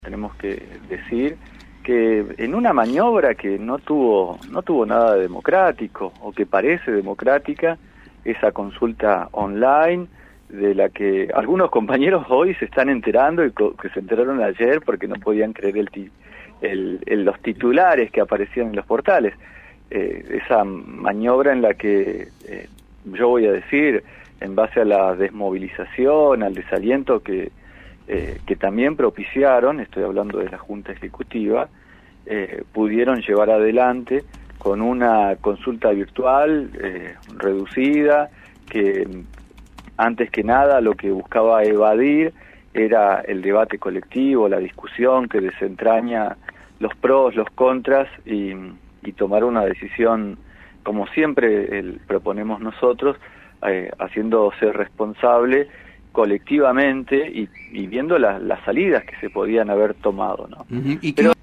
Tenemos que decir que en una maniobra que no tuvo nada de democrático, o que parece democrática, esa consulta online, de la que algunos compañeros hoy se están enterando y que se enteraron ayer porque no podían creer los titulares que aparecían en los portales. Esa maniobra en la que yo voy a decir, en base a la desmovilización, al desaliento que también propiciaron, estoy hablando de la Junta Ejecutiva, pudieron llevar adelante con una consulta virtual reducida, que antes que nada lo que buscaba evadir era el debate colectivo, la discusión que desentraña los pros, los contras, y tomar una decisión, como siempre proponemos nosotros, haciéndose responsable colectivamente y viendo las salidas que se podían haber tomado, ¿no? Uh-huh. ¿Y Pero